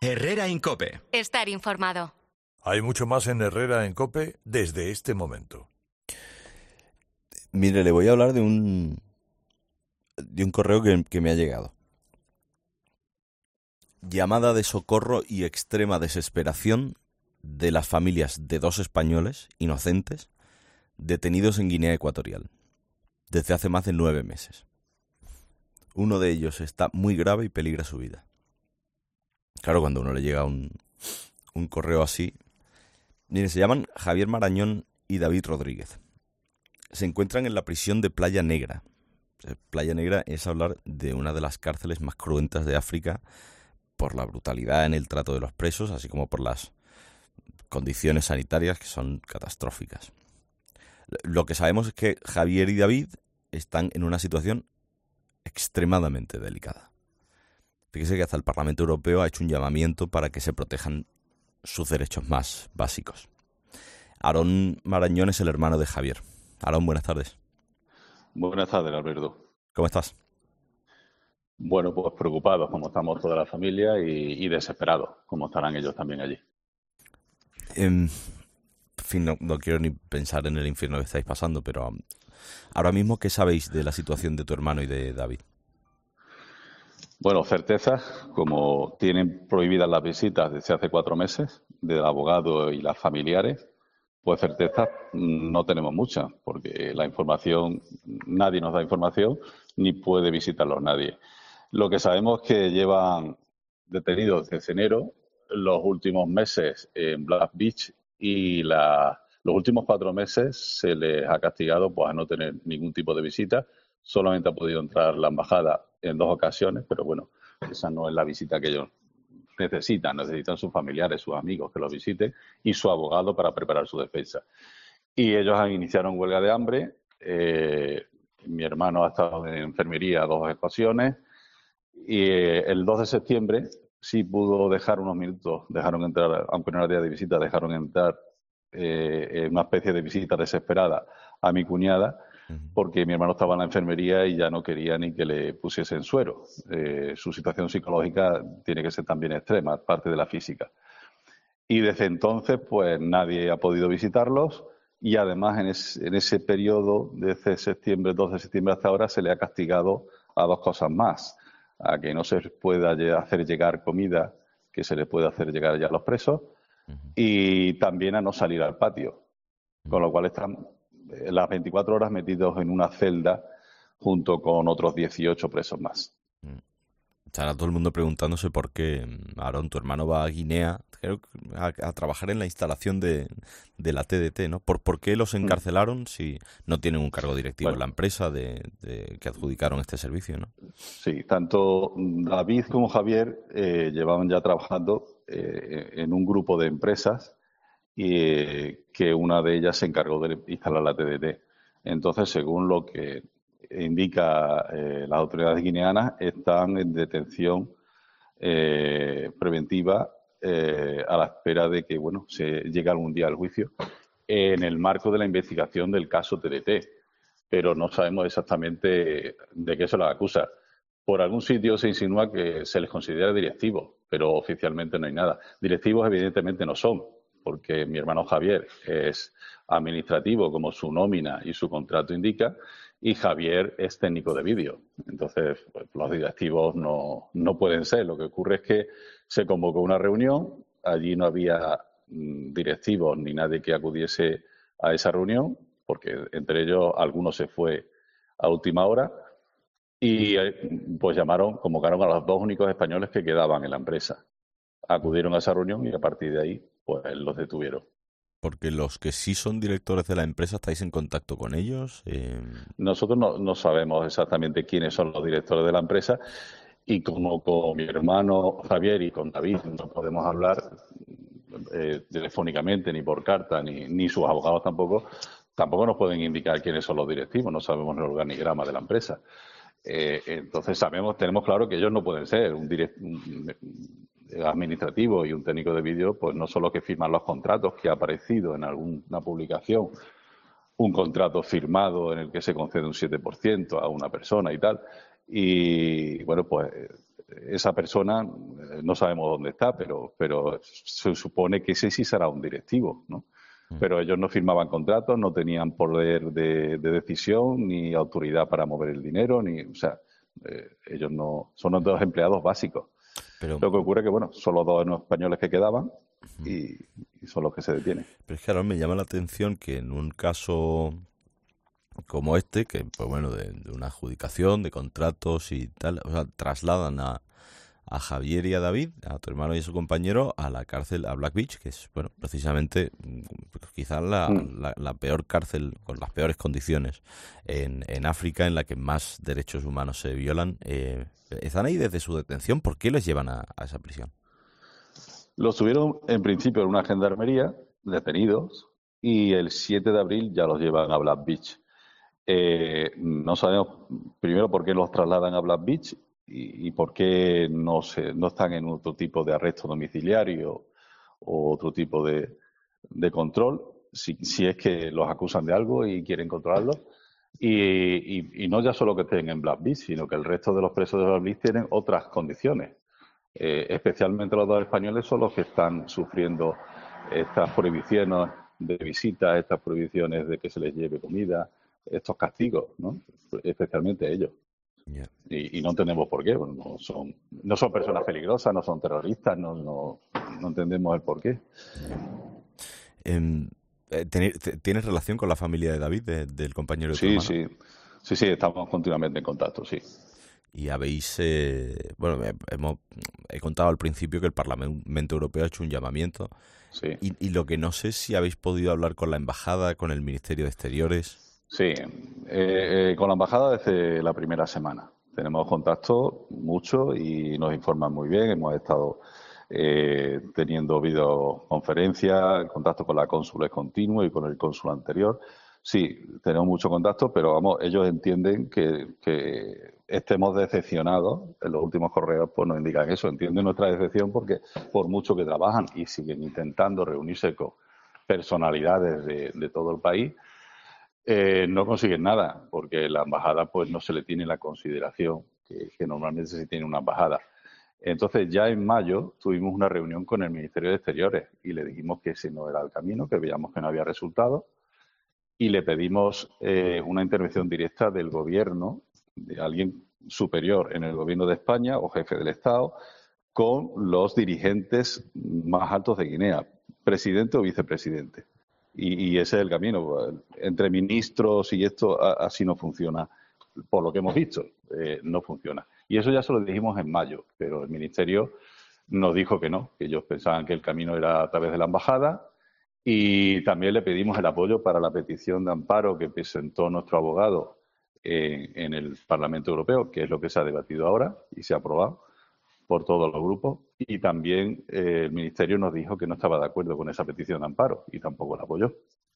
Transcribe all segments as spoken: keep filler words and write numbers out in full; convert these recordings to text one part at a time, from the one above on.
Herrera en COPE. Estar informado. Hay mucho más en Herrera en COPE desde este momento. Mire, le voy a hablar de un de un correo que, que me ha llegado. Llamada de socorro y extrema desesperación de las familias de dos españoles inocentes detenidos en Guinea Ecuatorial desde hace más de nueve meses. Uno de ellos está muy grave y peligra su vida. Claro, cuando uno le llega un, un correo así... Miren, se llaman Javier Marañón y David Rodríguez. Se encuentran en la prisión de Playa Negra. Playa Negra es hablar de una de las cárceles más cruentas de África por la brutalidad en el trato de los presos, así como por las condiciones sanitarias que son catastróficas. Lo que sabemos es que Javier y David están en una situación extremadamente delicada. Fíjese que hasta el Parlamento Europeo ha hecho un llamamiento para que se protejan sus derechos más básicos. Aarón Marañón es el hermano de Javier. Aarón, buenas tardes. Buenas tardes, Alberto. ¿Cómo estás? Bueno, pues preocupados, como estamos toda la familia, y, y desesperados, como estarán ellos también allí. En fin, no, no quiero ni pensar en el infierno que estáis pasando, pero um, ahora mismo, ¿qué sabéis de la situación de tu hermano y de David? Bueno, certezas, como tienen prohibidas las visitas desde hace cuatro meses del abogado y las familiares, pues certezas no tenemos muchas, porque la información, nadie nos da información, ni puede visitarlos nadie. Lo que sabemos es que llevan detenidos desde enero, los últimos meses en Black Beach, y la, los últimos cuatro meses se les ha castigado pues, a no tener ningún tipo de visita. Solamente ha podido entrar la embajada en dos ocasiones, pero bueno, esa no es la visita que ellos necesitan. Necesitan sus familiares, sus amigos que los visiten y su abogado para preparar su defensa. Y ellos han iniciado huelga de hambre. Eh, mi hermano ha estado en enfermería dos ocasiones y eh, el dos de septiembre sí pudo dejar unos minutos, dejaron entrar, aunque no era día de visita, dejaron entrar eh, en una especie de visita desesperada a mi cuñada, porque mi hermano estaba en la enfermería y ya no quería ni que le pusiesen suero. Eh, su situación psicológica tiene que ser también extrema, parte de la física. Y desde entonces, pues nadie ha podido visitarlos y además en, es, en ese periodo, desde septiembre, dos de septiembre hasta ahora, se le ha castigado a dos cosas más. A que no se les pueda hacer llegar comida que se les puede hacer llegar ya a los presos uh-huh. y también a no salir al patio. Uh-huh. Con lo cual están las veinticuatro horas metidos en una celda junto con otros dieciocho presos más. Estará todo el mundo preguntándose por qué Aarón, tu hermano, va a Guinea creo, a, a trabajar en la instalación de, de la T D T, ¿no? ¿Por, ¿Por qué los encarcelaron si no tienen un cargo directivo bueno, en la empresa de, de, que adjudicaron este servicio, ¿no? Sí, tanto David como Javier eh, llevaban ya trabajando eh, en un grupo de empresas y eh, que una de ellas se encargó de instalar la T D T. Entonces, según lo que indica eh, las autoridades guineanas, están en detención eh, preventiva eh, a la espera de que bueno se llegue algún día al juicio en el marco de la investigación del caso T D T. Pero no sabemos exactamente de qué se los acusa. Por algún sitio se insinúa que se les considera directivos, pero oficialmente no hay nada. Directivos evidentemente no son, porque mi hermano Javier es administrativo, como su nómina y su contrato indica, y Javier es técnico de vídeo. Entonces, pues, los directivos no, no pueden ser. Lo que ocurre es que se convocó una reunión, allí no había mm, directivos ni nadie que acudiese a esa reunión, porque entre ellos algunos se fue a última hora, y pues llamaron, convocaron a los dos únicos españoles que quedaban en la empresa. Acudieron a esa reunión y a partir de ahí pues los detuvieron. Porque los que sí son directores de la empresa, ¿estáis en contacto con ellos? Eh... Nosotros no, no sabemos exactamente quiénes son los directores de la empresa y como con mi hermano Javier y con David no podemos hablar eh, telefónicamente ni por carta ni, ni sus abogados tampoco, tampoco nos pueden indicar quiénes son los directivos, no sabemos el organigrama de la empresa. Eh, entonces sabemos, tenemos claro que ellos no pueden ser un director administrativo y un técnico de vídeo, pues no son los que firman los contratos, que ha aparecido en alguna publicación un contrato firmado en el que se concede un siete por ciento a una persona y tal. Y bueno, pues esa persona no sabemos dónde está, pero, pero se supone que ese sí será un directivo, ¿no? Pero ellos no firmaban contratos, no tenían poder de, de decisión ni autoridad para mover el dinero, ni, o sea, eh, ellos no son los dos empleados básicos. Pero, lo que ocurre es que, bueno, son los dos españoles que quedaban y, y son los que se detienen. Pero es que ahora me llama la atención que en un caso como este, que pues bueno, de, de una adjudicación, de contratos y tal, o sea, trasladan a, a Javier y a David, a tu hermano y a su compañero, a la cárcel, a Black Beach, que es, bueno, precisamente quizás la, mm. la, la peor cárcel, con las peores condiciones en, en África, en la que más derechos humanos se violan. Eh, ¿Están ahí desde su detención? ¿Por qué les llevan a, a esa prisión? Los subieron en principio en una gendarmería, detenidos, y el siete de abril ya los llevan a Black Beach. Eh, no sabemos primero por qué los trasladan a Black Beach y, y por qué no, se, no están en otro tipo de arresto domiciliario o otro tipo de, de control, si, si es que los acusan de algo y quieren controlarlos. Y, y, y no ya solo que estén en Black Beach, sino que el resto de los presos de Black Beach tienen otras condiciones. Eh, especialmente los dos españoles son los que están sufriendo estas prohibiciones de visitas, estas prohibiciones de que se les lleve comida, estos castigos, ¿no? Especialmente ellos. Yeah. Y, y no entendemos por qué. Bueno, no son no son personas peligrosas, no son terroristas, no no, no entendemos el por qué. Um, ¿Tienes relación con la familia de David, de, del compañero de tu sí, hermano? Sí, sí, sí, estamos continuamente en contacto, sí. Y habéis, eh, bueno, hemos, he contado al principio que el Parlamento Europeo ha hecho un llamamiento. Sí. Y, y lo que no sé es si habéis podido hablar con la embajada, con el Ministerio de Exteriores. Sí, eh, eh, con la embajada desde la primera semana. Tenemos contacto mucho y nos informan muy bien. Hemos estado eh, teniendo videoconferencias, contacto con la cónsula es continuo y con el cónsul anterior. Sí, tenemos mucho contacto, pero vamos, ellos entienden que, que estemos decepcionados. En los últimos correos pues nos indican eso, entienden nuestra decepción porque por mucho que trabajan y siguen intentando reunirse con personalidades de, de todo el país, eh, no consiguen nada, porque la embajada pues no se le tiene la consideración que, que normalmente se tiene una embajada. Entonces ya en mayo tuvimos una reunión con el Ministerio de Exteriores y le dijimos que ese no era el camino, que veíamos que no había resultado. Y le pedimos eh, una intervención directa del gobierno, de alguien superior en el gobierno de España o jefe del Estado, con los dirigentes más altos de Guinea, presidente o vicepresidente. Y, y ese es el camino. Entre ministros y esto a, así no funciona, por lo que hemos visto, eh, no funciona. Y eso ya se lo dijimos en mayo, pero el Ministerio nos dijo que no, que ellos pensaban que el camino era a través de la embajada. Y también le pedimos el apoyo para la petición de amparo que presentó nuestro abogado en, en el Parlamento Europeo, que es lo que se ha debatido ahora y se ha aprobado por todos los grupos. Y también eh, el Ministerio nos dijo que no estaba de acuerdo con esa petición de amparo y tampoco la apoyó.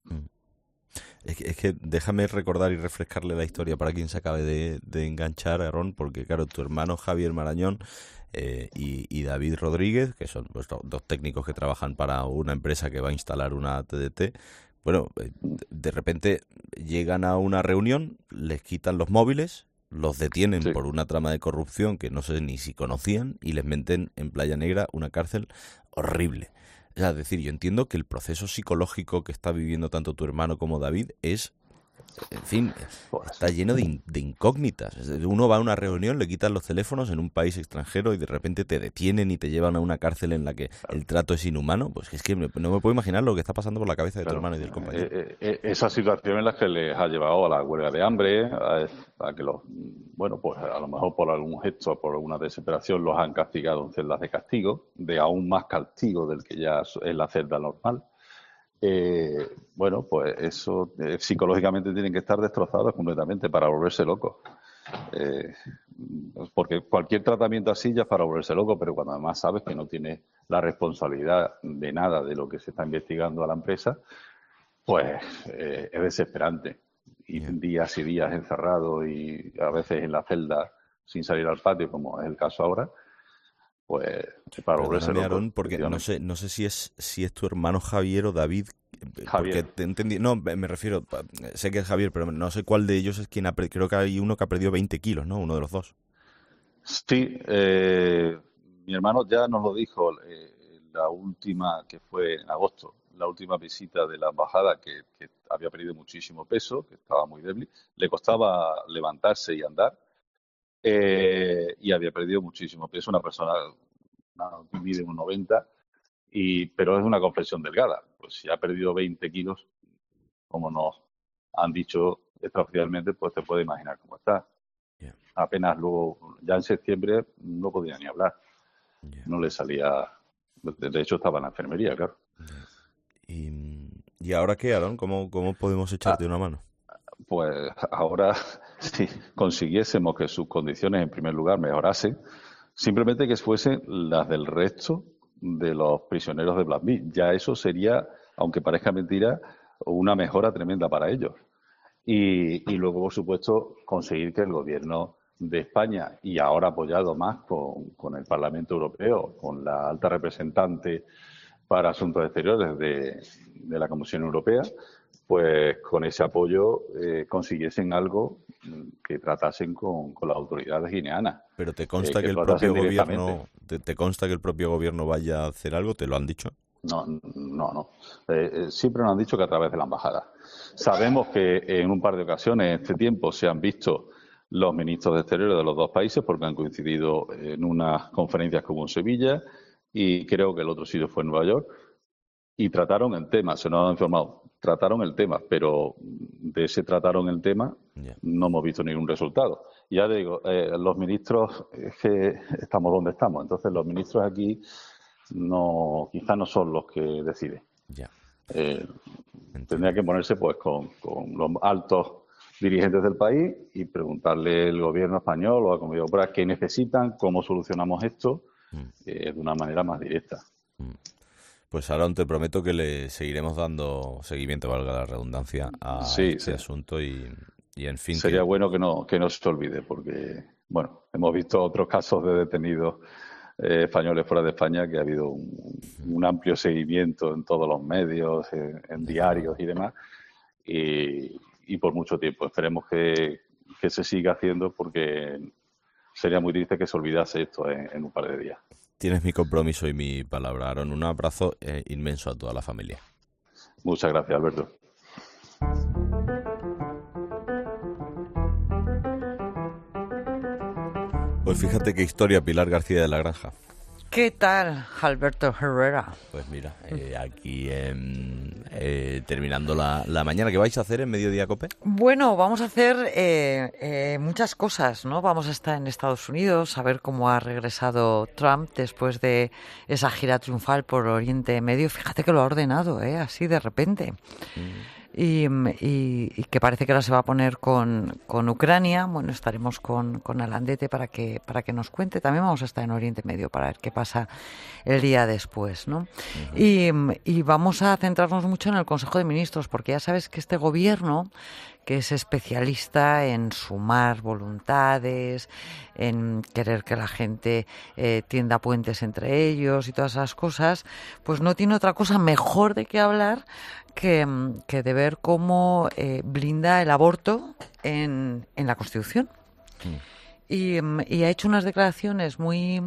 Es que, es que déjame recordar y refrescarle la historia para quien se acabe de, de enganchar, Aaron, porque claro, tu hermano Javier Marañón eh, y, y David Rodríguez, que son pues, dos técnicos que trabajan para una empresa que va a instalar una T D T, bueno, eh, de repente llegan a una reunión, les quitan los móviles, los detienen sí. por una trama de corrupción que no sé ni si conocían y les meten en Playa Negra una cárcel horrible. Es decir, yo entiendo que el proceso psicológico que está viviendo tanto tu hermano como David es, en fin, está lleno de, in, de incógnitas. Uno va a una reunión, le quitan los teléfonos en un país extranjero y de repente te detienen y te llevan a una cárcel en la que el trato es inhumano. Pues es que no me puedo imaginar lo que está pasando por la cabeza de claro. tu hermano y del compañero. Eh, eh, esa situación en la que les ha llevado a la huelga de hambre, a, a que los, bueno, pues a lo mejor por algún gesto, por alguna desesperación, los han castigado en celdas de castigo, de aún más castigo del que ya es la celda normal. Eh, bueno, pues eso eh, psicológicamente tienen que estar destrozados completamente para volverse locos. Eh, porque cualquier tratamiento así ya es para volverse loco, pero cuando además sabes que no tienes la responsabilidad de nada de lo que se está investigando a la empresa, pues eh, es desesperante. Y días y días encerrado y a veces en la celda sin salir al patio, como es el caso ahora, pues para volverse loco. Aaron, porque no sé, no sé si es si es tu hermano Javier o David. Javier. Porque te entendí, no, me refiero, sé que es Javier, pero no sé cuál de ellos es quien ha perdido. Creo que hay uno que ha perdido veinte kilos, ¿no? Uno de los dos. Sí, eh, mi hermano ya nos lo dijo eh, la última, que fue en agosto, la última visita de la embajada, que, que había perdido muchísimo peso, que estaba muy débil, le costaba levantarse y andar, eh, y había perdido muchísimo peso. Una persona una, mide unos noventa, y, pero es una complexión delgada. Pues si ha perdido veinte kilos, como nos han dicho extraoficialmente, pues te puedes imaginar cómo está. Yeah. Apenas luego, ya en septiembre, no podía ni hablar. Yeah. No le salía, de hecho estaba en la enfermería, claro. Yeah. ¿Y, ¿Y ahora qué, Aarón? ¿Cómo, cómo podemos echarte ah, una mano? Pues ahora, si consiguiésemos que sus condiciones, en primer lugar, mejorasen, simplemente que fuesen las del resto de los prisioneros de Blasví. Ya eso sería, aunque parezca mentira, una mejora tremenda para ellos. Y, y luego, por supuesto, conseguir que el gobierno de España, y ahora apoyado más con, con el Parlamento Europeo, con la alta representante para Asuntos Exteriores de, de la Comisión Europea, pues con ese apoyo eh, consiguiesen algo que tratasen con, con las autoridades guineanas. Pero te consta eh, que, que el propio gobierno te, te consta que el propio gobierno vaya a hacer algo, ¿te lo han dicho? No, no, no. Eh, siempre nos han dicho que a través de la embajada. Sabemos que en un par de ocasiones en este tiempo se han visto los ministros de Exteriores de los dos países, porque han coincidido en unas conferencias como en Sevilla, y creo que el otro sitio fue en Nueva York, y trataron el tema, se nos han informado, trataron el tema, pero de ese trataron el tema yeah. no hemos visto ningún resultado. Ya digo, eh, los ministros, es que estamos donde estamos, entonces los ministros aquí no, quizás no son los que deciden. Yeah. Eh, tendría que ponerse pues con, con los altos dirigentes del país y preguntarle al gobierno español o a Comunidad Europea qué necesitan, cómo solucionamos esto mm. eh, de una manera más directa. Mm. Pues Aarón, te prometo que le seguiremos dando seguimiento, valga la redundancia, a sí, este sí. asunto y, y en fin... Sería que... bueno que no, que no se olvide, porque, bueno, hemos visto otros casos de detenidos eh, españoles fuera de España, que ha habido un, un amplio seguimiento en todos los medios, en, en diarios y demás, y, y por mucho tiempo. Esperemos que, que se siga haciendo, porque sería muy triste que se olvidase esto en, en un par de días. Tienes mi compromiso y mi palabra, Aarón. Un abrazo eh, inmenso a toda la familia. Muchas gracias, Alberto. Pues fíjate qué historia, Pilar García de la Granja. ¿Qué tal, Alberto Herrera? Pues mira, eh, aquí eh, eh, terminando la, la mañana. ¿Qué vais a hacer en Mediodía Cope? Bueno, vamos a hacer eh, eh, muchas cosas, ¿no? Vamos a estar en Estados Unidos, a ver cómo ha regresado Trump después de esa gira triunfal por Oriente Medio. Fíjate que lo ha ordenado, ¿eh? Así de repente. Mm. Y, y, y que parece que ahora se va a poner con, con Ucrania. Bueno, estaremos con, con Alandete para que para que nos cuente. También vamos a estar en Oriente Medio para ver qué pasa el día después, ¿no? Uh-huh. Y, y vamos a centrarnos mucho en el Consejo de Ministros, porque ya sabes que este gobierno, que es especialista en sumar voluntades, en querer que la gente eh, tienda puentes entre ellos y todas esas cosas, pues no tiene otra cosa mejor de qué hablar que, que de ver cómo eh, blinda el aborto en, en la Constitución. Mm. Y, y ha hecho unas declaraciones muy,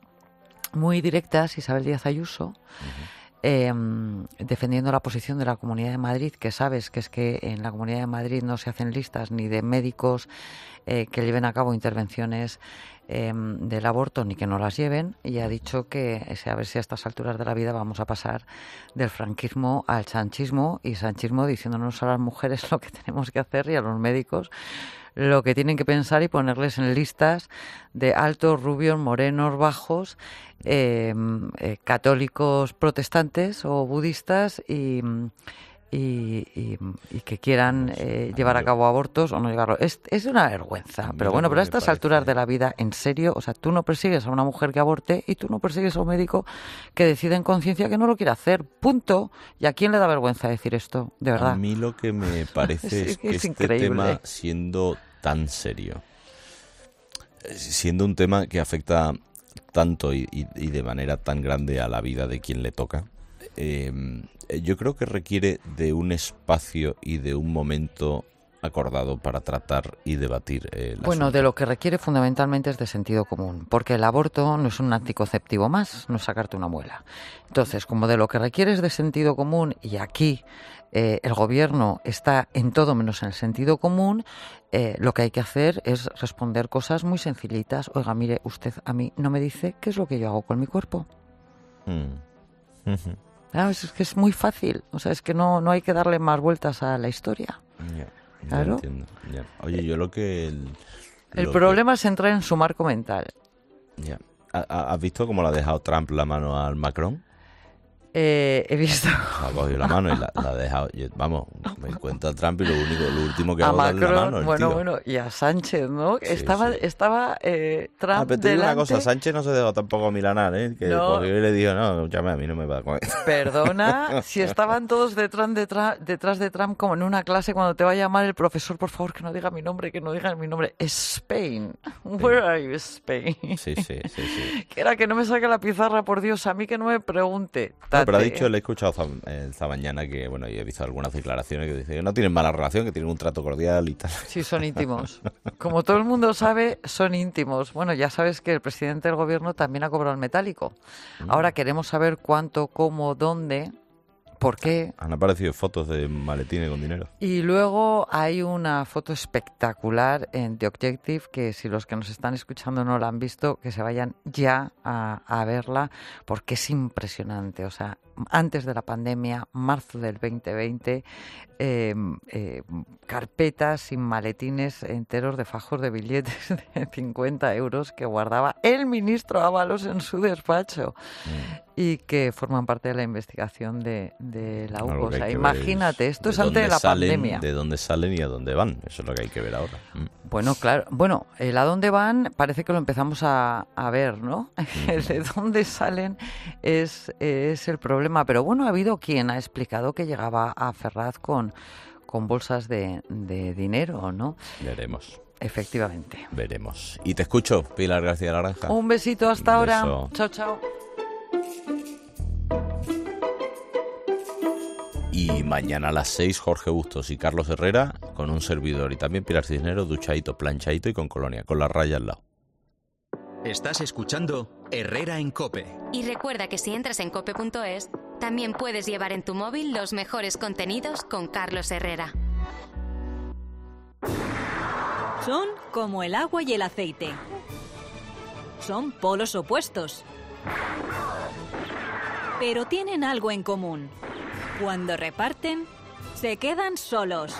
muy directas, Isabel Díaz Ayuso, uh-huh. Eh, defendiendo la posición de la Comunidad de Madrid, que sabes que es que en la Comunidad de Madrid no se hacen listas ni de médicos eh, que lleven a cabo intervenciones eh, del aborto ni que no las lleven, y ha dicho que a ver si a estas alturas de la vida vamos a pasar del franquismo al sanchismo, y sanchismo diciéndonos a las mujeres lo que tenemos que hacer y a los médicos lo que tienen que pensar, y ponerles en listas de altos, rubios, morenos, bajos, eh, eh, católicos protestantes o budistas y, y, y, y que quieran eh, llevar a cabo abortos o no llevarlo. Es, es una vergüenza, pero bueno, pero a estas alturas de la vida, en serio, o sea, tú no persigues a una mujer que aborte y tú no persigues a un médico que decide en conciencia que no lo quiere hacer, punto. ¿Y a quién le da vergüenza decir esto, de verdad? A mí lo que me parece es, es que es este increíble. tema, siendo tan serio, siendo un tema que afecta tanto y, y, y de manera tan grande a la vida de quien le toca, eh, yo creo que requiere de un espacio y de un momento acordado para tratar y debatir el Bueno, asunto? de lo que requiere fundamentalmente es de sentido común, porque el aborto no es un anticonceptivo más, no es sacarte una muela. Entonces, como de lo que requiere es de sentido común, y aquí eh, el gobierno está en todo menos en el sentido común, eh, lo que hay que hacer es responder cosas muy sencillitas. Oiga, mire, usted a mí no me dice qué es lo que yo hago con mi cuerpo. Mm. Uh-huh. Ah, es que es muy fácil, o sea, es que no, no hay que darle más vueltas a la historia. Ya, ya Claro. entiendo. Ya. Oye, yo lo que... El, El lo problema es entrar en su marco mental. que- ya. ¿Ha- ha- ¿Has visto cómo le ha dejado Trump la mano al Macron? Eh, he visto Ha cogido la mano y la, la ha dejado. Yo- vamos, me encuentro a Trump y lo único, lo último que a hago es darle la Macron, mano. El bueno, tío. bueno, y a Sánchez, ¿no? Sí, estaba sí. estaba eh, Trump Ah, pero te digo una delante. cosa, Sánchez no se dejó tampoco milanar, ¿eh? Que No. cogió y le dijo, no, escúchame, a mí no me va a coger. Perdona, si estaban todos detrás de, Tra- detrás de Trump como en una clase cuando te va a llamar el profesor, por favor, que no diga mi nombre, que no diga mi nombre. Spain. Where are you, Spain? Sí, sí, sí, sí. Que era que no me saque la pizarra, por Dios, a mí que no me pregunte. No, pero ha Tate. dicho, le he escuchado esta, esta mañana que, bueno, y he visto algunas declaraciones que dice que no tienen mala relación, que tienen un trato cordial y tal. Sí, son íntimos. Como todo el mundo sabe, son íntimos. Bueno, ya sabes que el presidente del gobierno también ha cobrado el metálico. Ahora queremos saber cuánto, cómo, dónde, por qué. Han aparecido fotos de maletines con dinero. Y luego hay una foto espectacular en The Objective, que si los que nos están escuchando no la han visto, que se vayan ya a, a verla, porque es impresionante. O sea, antes de la pandemia, marzo del veinte veinte, eh, eh, carpetas sin maletines enteros de fajos de billetes de cincuenta euros que guardaba el ministro Ábalos en su despacho y que forman parte de la investigación de, de la U C O. Algo O que sea, hay que ver imagínate, es esto es de antes de dónde la salen, pandemia. De dónde salen y a dónde van. Eso es lo que hay que ver ahora. Mm. Bueno, claro. Bueno, el a dónde van parece que lo empezamos a, a ver, ¿no? El de dónde salen es, es el problema. Pero bueno, ha habido quien ha explicado que llegaba a Ferraz con, con bolsas de, de dinero, ¿no? Veremos, Efectivamente. veremos. Y te escucho, Pilar García Laranja. Un besito hasta Un ahora. beso. Chao, chao. Y mañana a las seis, Jorge Bustos y Carlos Herrera con un servidor. Y también Pilar Cisneros, duchadito, planchadito y con colonia, con la raya al lado. Estás escuchando Herrera en COPE. Y recuerda que si entras en cope punto es, también puedes llevar en tu móvil los mejores contenidos con Carlos Herrera. Son como el agua y el aceite. Son polos opuestos. Pero tienen algo en común. Cuando reparten, se quedan solos.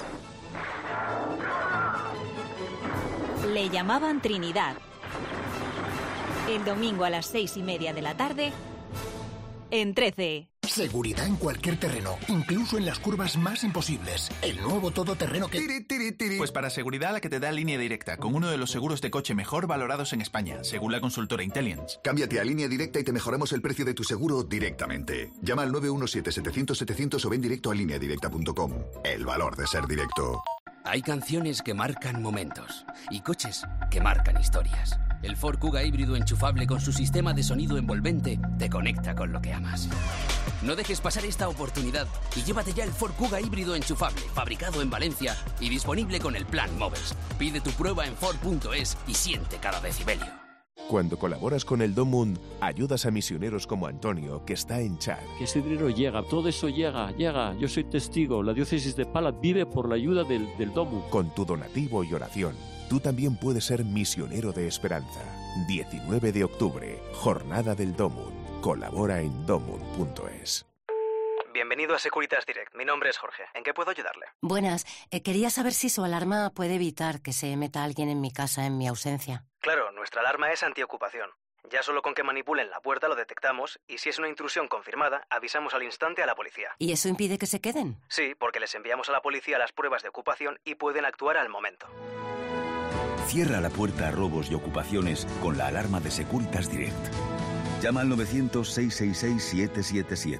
Le llamaban Trinidad. El domingo a las seis y media de la tarde, en trece. Seguridad en cualquier terreno, incluso en las curvas más imposibles. El nuevo todoterreno que... Tiri, tiri, tiri. Pues para seguridad la que te da Línea Directa, con uno de los seguros de coche mejor valorados en España, según la consultora Intelligence. Cámbiate a Línea Directa y te mejoramos el precio de tu seguro directamente. Llama al nueve uno siete, setecientos, setecientos o ven directo a línea directa punto com. El valor de ser directo. Hay canciones que marcan momentos y coches que marcan historias. El Ford Kuga híbrido enchufable con su sistema de sonido envolvente te conecta con lo que amas. No dejes pasar esta oportunidad y llévate ya el Ford Kuga híbrido enchufable, fabricado en Valencia y disponible con el plan Moves. Pide tu prueba en Ford punto es y siente cada decibelio. Cuando colaboras con el Domund, ayudas a misioneros como Antonio, que está en Chad. Que ese dinero llega, todo eso llega, llega. Yo soy testigo, la diócesis de Pala vive por la ayuda del, del Domund. Con tu donativo y oración, tú también puedes ser misionero de esperanza. diecinueve de octubre, Jornada del Domund. Colabora en domund punto es. Bienvenido a Securitas Direct. Mi nombre es Jorge. ¿En qué puedo ayudarle? Buenas. Eh, quería saber si su alarma puede evitar que se meta alguien en mi casa en mi ausencia. Claro, nuestra alarma es antiocupación. Ya solo con que manipulen la puerta lo detectamos y si es una intrusión confirmada, avisamos al instante a la policía. ¿Y eso impide que se queden? Sí, porque les enviamos a la policía las pruebas de ocupación y pueden actuar al momento. Cierra la puerta a robos y ocupaciones con la alarma de Securitas Direct. Llama al novecientos, seiscientos sesenta y seis, siete siete siete.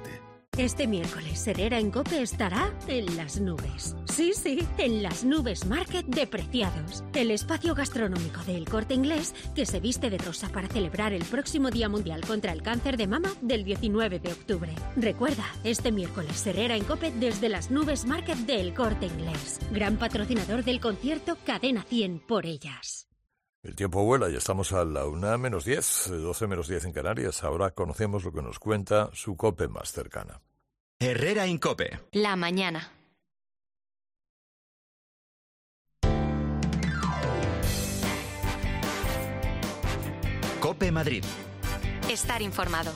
Este miércoles, Herrera en COPE estará en las nubes. Sí, sí, en las nubes Market de Preciados. El espacio gastronómico de El Corte Inglés que se viste de rosa para celebrar el próximo Día Mundial contra el Cáncer de Mama del diecinueve de octubre. Recuerda, este miércoles, Herrera en COPE desde las nubes Market de El Corte Inglés. Gran patrocinador del concierto Cadena cien por ellas. El tiempo vuela, ya estamos a la una menos diez, doce menos diez en Canarias. Ahora conocemos lo que nos cuenta su COPE más cercana. Herrera en COPE. La mañana. COPE Madrid. Estar informado.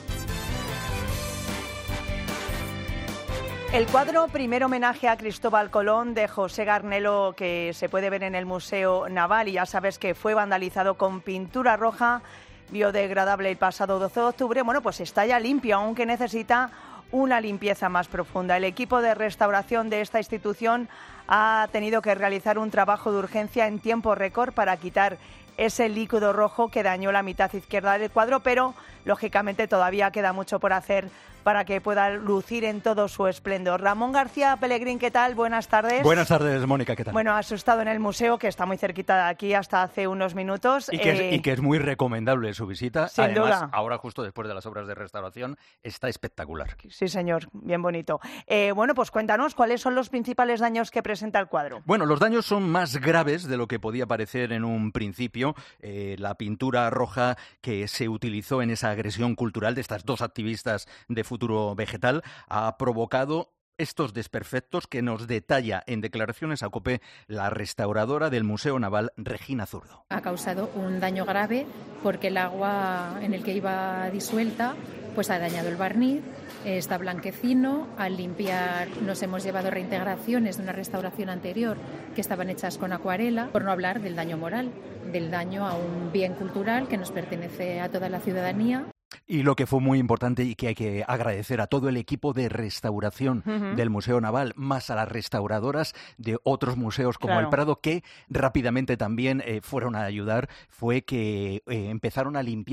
El cuadro Primer homenaje a Cristóbal Colón de José Garnelo, que se puede ver en el Museo Naval, y ya sabes que fue vandalizado con pintura roja biodegradable el pasado doce de octubre, bueno, pues está ya limpio, aunque necesita una limpieza más profunda. El equipo de restauración de esta institución ha tenido que realizar un trabajo de urgencia en tiempo récord para quitar ese líquido rojo que dañó la mitad izquierda del cuadro, pero lógicamente todavía queda mucho por hacer para que pueda lucir en todo su esplendor. Ramón García Pellegrín, ¿qué tal? Buenas tardes. Buenas tardes, Mónica, ¿qué tal? Bueno, has estado en el museo, que está muy cerquita de aquí hasta hace unos minutos. Y que, eh... es, y que es muy recomendable su visita. Sin Además, duda. ahora justo después de las obras de restauración, está espectacular. Sí, señor, bien bonito. Eh, bueno, pues cuéntanos, ¿cuáles son los principales daños que presenta el cuadro? Bueno, los daños son más graves de lo que podía parecer en un principio. Eh, la pintura roja que se utilizó en esa agresión cultural de estas dos activistas de Futuro Vegetal ha provocado estos desperfectos que nos detalla en declaraciones a COPE la restauradora del Museo Naval, Regina Zurdo. Ha causado un daño grave porque el agua en el que iba disuelta pues ha dañado el barniz, está blanquecino. Al limpiar nos hemos llevado reintegraciones de una restauración anterior que estaban hechas con acuarela, por no hablar del daño moral, del daño a un bien cultural que nos pertenece a toda la ciudadanía. Y lo que fue muy importante y que hay que agradecer a todo el equipo de restauración uh-huh. del Museo Naval, más a las restauradoras de otros museos como claro. el Prado, que rápidamente también eh, fueron a ayudar, fue que eh, empezaron a limpiar